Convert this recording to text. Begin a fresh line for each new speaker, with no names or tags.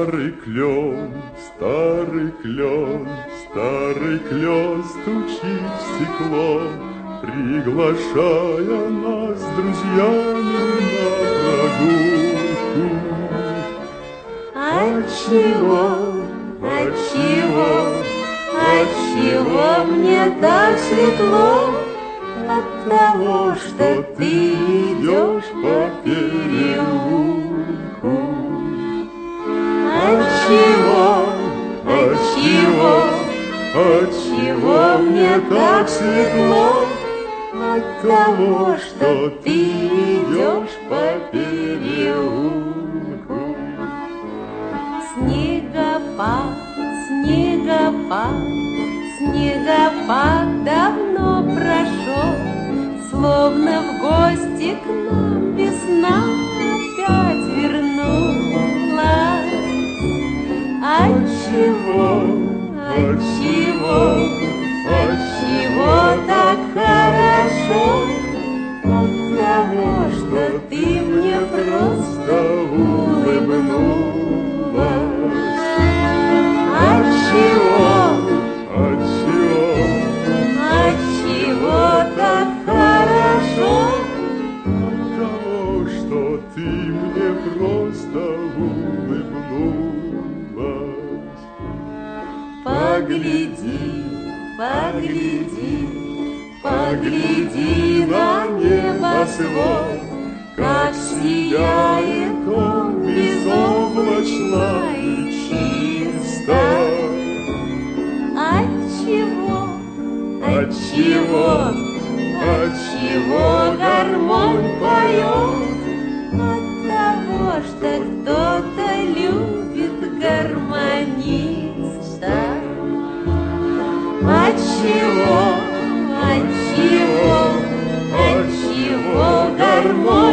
старый клен, старый клен стучит в стекло, приглашая нас с друзьями на прогулку.
Отчего, отчего, отчего мне так светло? От того, что ты идешь по переулку. Отчего, отчего, отчего мне так светло? От того, что ты идешь по переулку. Снегопад, снегопад, снегопад давно прошел, словно в гости к нам весна опять вернулась. Отчего, отчего, отчего так хорошо? От того, что ты мне просто улыбнулась. Отчего,
Отчего,
отчего так хорошо?
от того, что ты мне просто улыбнулась.
Погляди, погляди, погляди на небосвод, как сияет он безоблачно и чисто. Отчего, отчего, отчего гармонь поет? От того, что кто-то любит гармониста. Отчего, отчего, отчего гармонь